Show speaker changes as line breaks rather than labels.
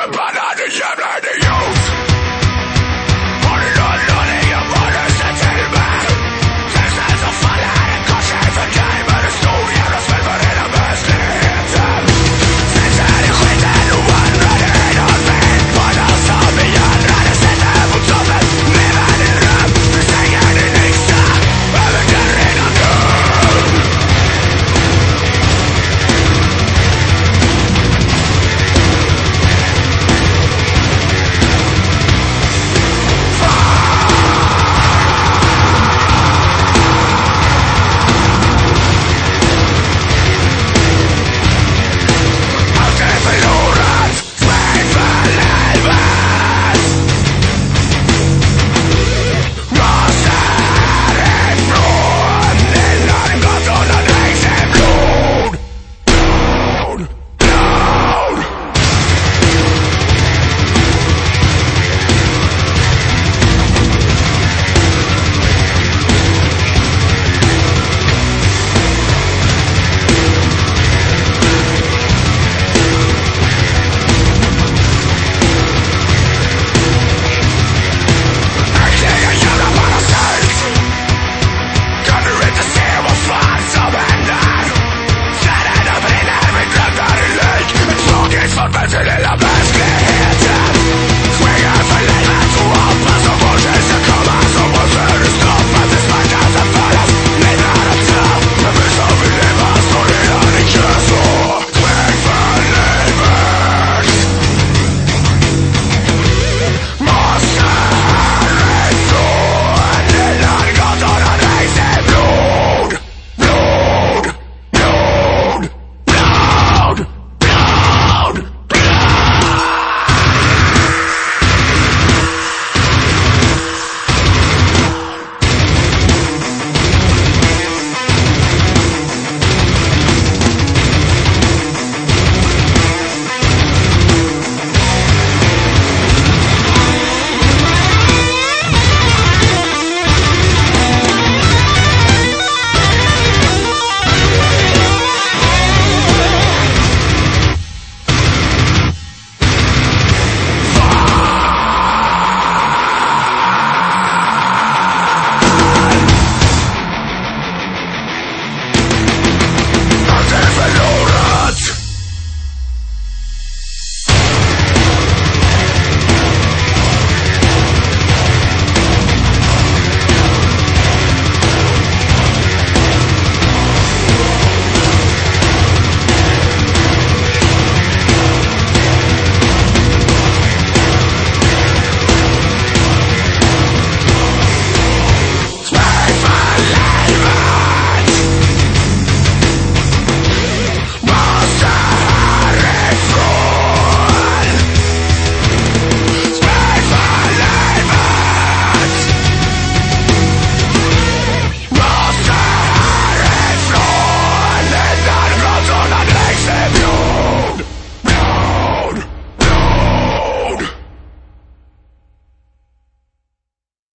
förbannade jävla idiot. Har du någon aning om vad du säger till mig? Sen så faller en korsning för dig med en stor jävla smäll för hela mänskligheten. Sen så är det skiten och andra det är någon fel på någon som vi andra det sätter på toppen. Lever din röv, du stänger din yxa över den redan död. Till hela mänskligheten.